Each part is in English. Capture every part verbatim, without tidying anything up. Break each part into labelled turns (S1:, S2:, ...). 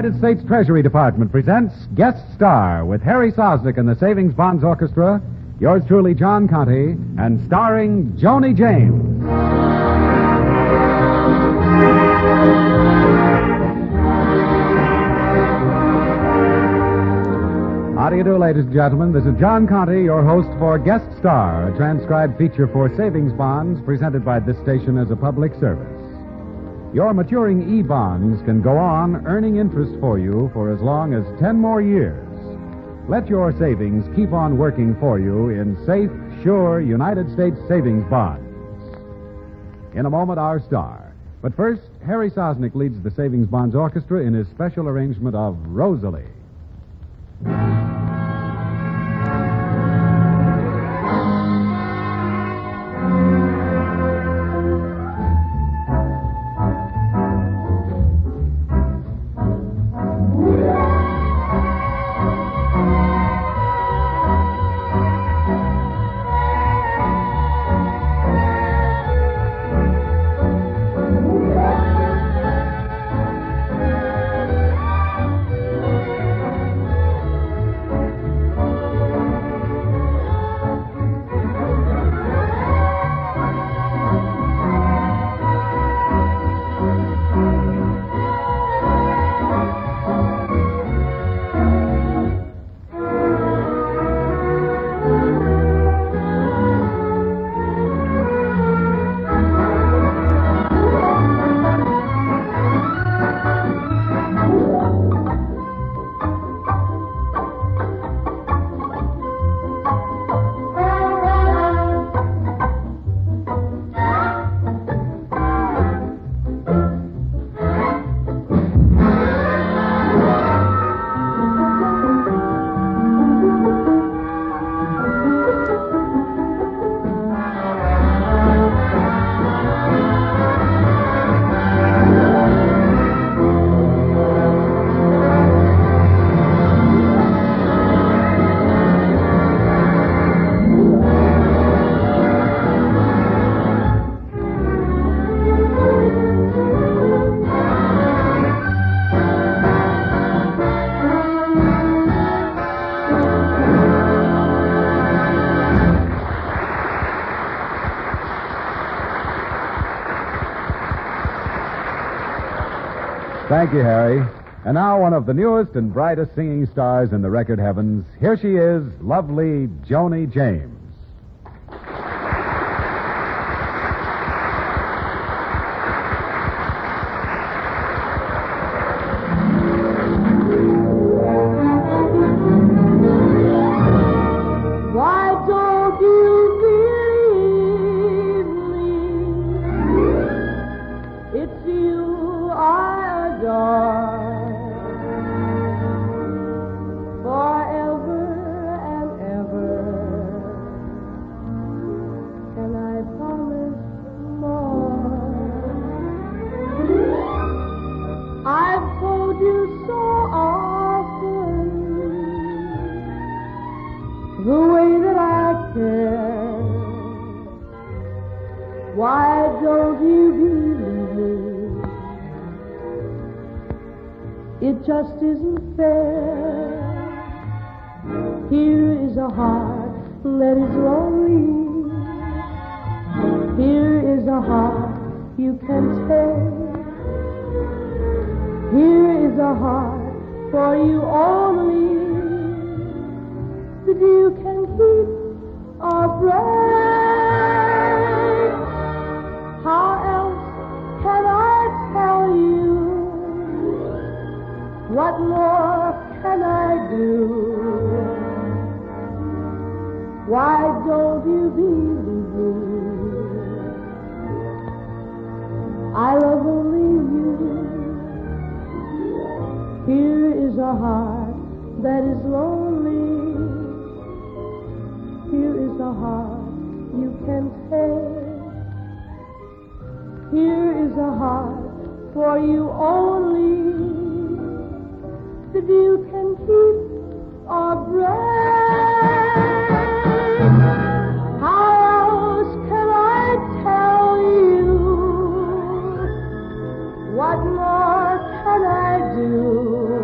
S1: United States Treasury Department presents Guest Star with Harry Sosnick and the Savings Bonds Orchestra, yours truly, John Conte, and starring Joni James. How do you do, ladies and gentlemen? This is John Conte, your host for Guest Star, a transcribed feature for savings bonds presented by this station as a public service. Your maturing E-bonds can go on earning interest for you for as long as ten more years. Let your savings keep on working for you in safe, sure United States savings bonds. In a moment, our star. But first, Harry Sosnick leads the Savings Bonds Orchestra in his special arrangement of Rosalie. Thank you, Harry. And now one of the newest and brightest singing stars in the record heavens. Here she is, lovely Joni James.
S2: Why don't you believe me? It just isn't fair. Here is a heart that is lonely. Here is a heart you can take. Here is a heart for you only, that you can keep or break. How else can I tell you? What more can I do? Why don't you believe me? I love only you. Here is a heart that is lonely. Here is a heart you can take. Here is a heart for you only, that you can keep or break. How else can I tell you? What more can I do?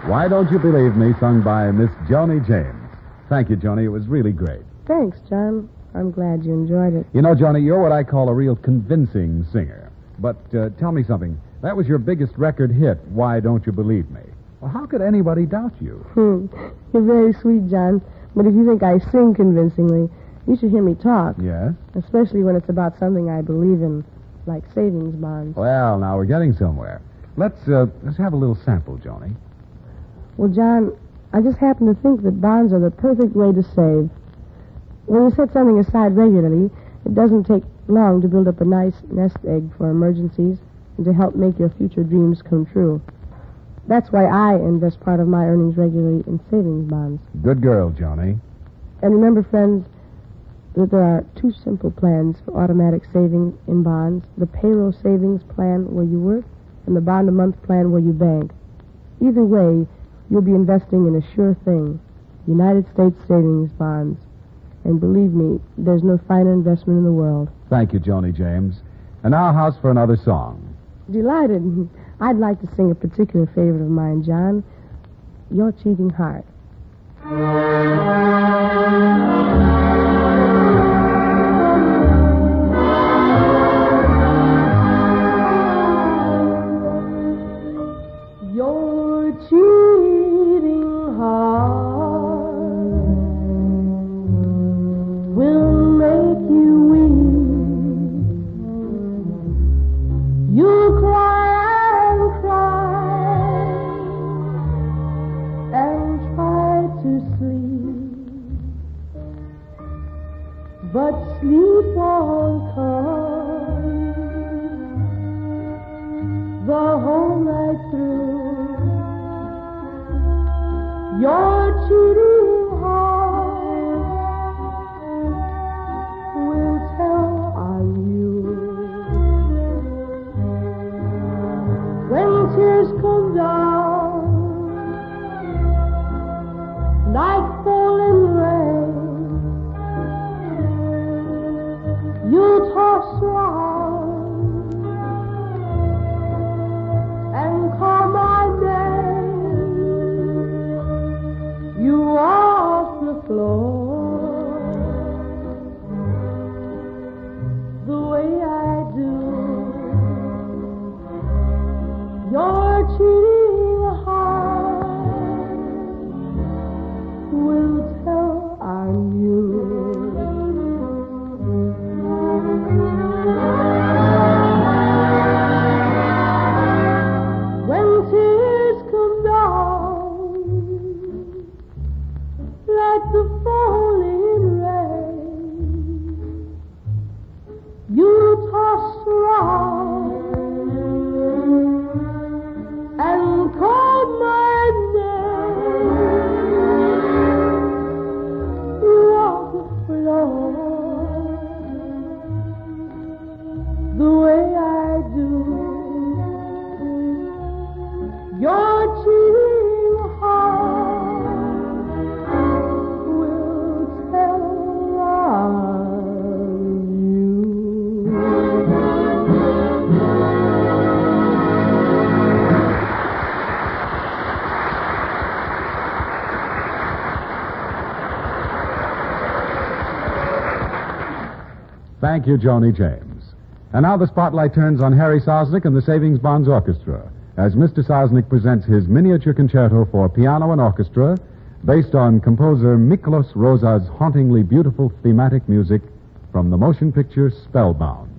S1: Why Don't You Believe Me, sung by Miss Joni James. Thank you, Joni. It was really great.
S3: Thanks, John. I'm glad you enjoyed it.
S1: You know, Joni, you're what I call a real convincing singer. But uh, tell me something. That was your biggest record hit, Why Don't You Believe Me? Well, how could anybody doubt you?
S3: Hmm. You're very sweet, John. But if you think I sing convincingly, you should hear me talk.
S1: Yes?
S3: Especially when it's about something I believe in, like savings bonds.
S1: Well, now we're getting somewhere. Let's, uh, let's have a little sample, Joni.
S3: Well, John, I just happen to think that bonds are the perfect way to save. When you set something aside regularly, it doesn't take long to build up a nice nest egg for emergencies and to help make your future dreams come true. That's why I invest part of my earnings regularly in savings bonds.
S1: Good girl, Joni.
S3: And remember, friends, that there are two simple plans for automatic saving in bonds. The payroll savings plan where you work and the bond-a-month plan where you bank. Either way, you'll be investing in a sure thing, United States savings bonds. And believe me, there's no finer investment in the world.
S1: Thank you, Joni James. And now, how's for another song?
S3: Delighted. I'd like to sing a particular favorite of mine, John, Your Cheating Heart.
S2: Your cheating heart will make you weep. You'll cry and cry and try to sleep, but sleep won't come the whole night through. Your cheating heart will tell on you. When tears come down like falling rain, you toss round and call my name. You off the floor the way I do. Your cheating heart will tell on you. When tears come down like the falling rain, you toss around and call my name. You off the floor the way I do. Your cheating heart will tell on you.
S1: Thank you, Joni James. And now the spotlight turns on Harry Sosnick and the Savings Bonds Orchestra as Mister Sosnick presents his miniature concerto for piano and orchestra based on composer Miklos Rosa's hauntingly beautiful thematic music from the motion picture Spellbound.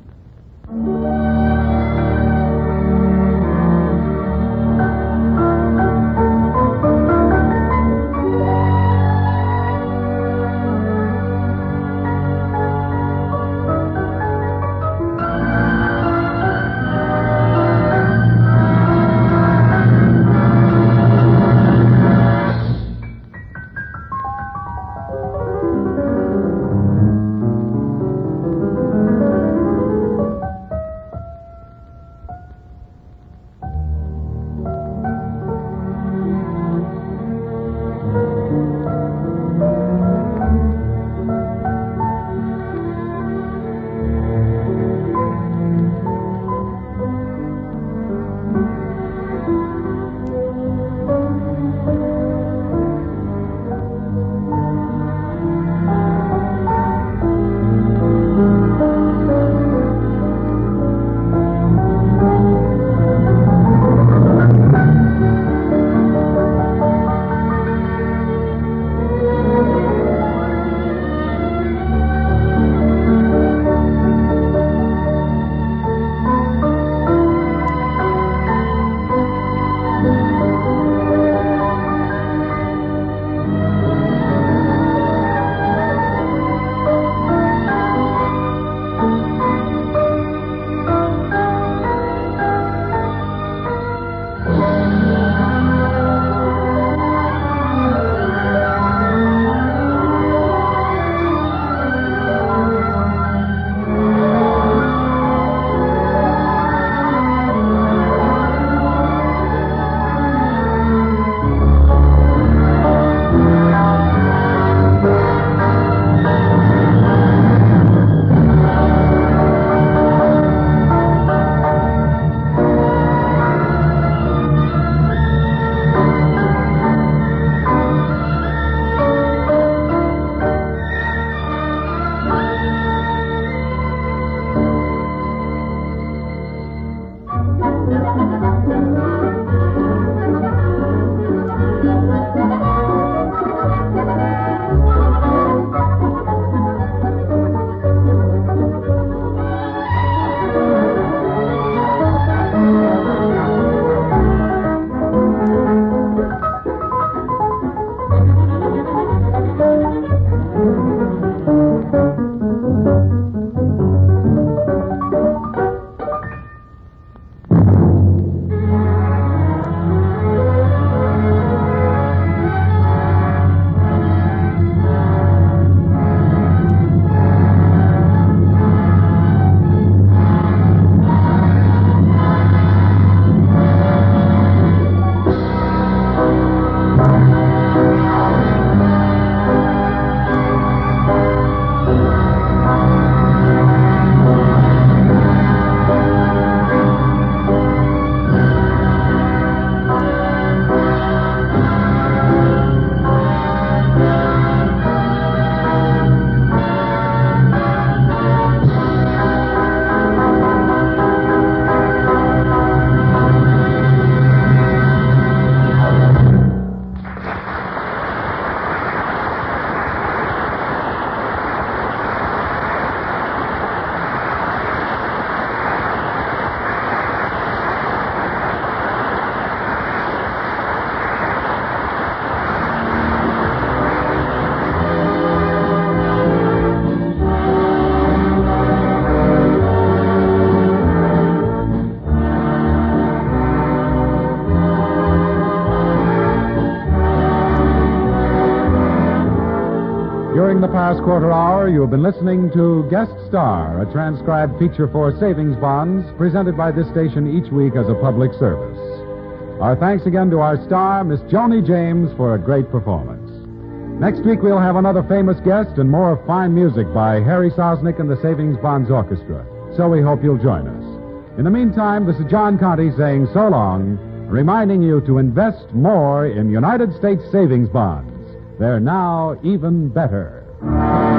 S1: past quarter hour, you have been listening to Guest Star, a transcribed feature for savings bonds presented by this station each week as a public service. Our thanks again to our star, Miss Joni James, for a great performance. Next week, we'll have another famous guest and more fine music by Harry Sosnick and the Savings Bonds Orchestra. So we hope you'll join us. In the meantime, this is John Conte saying so long, reminding you to invest more in United States savings bonds. They're now even better.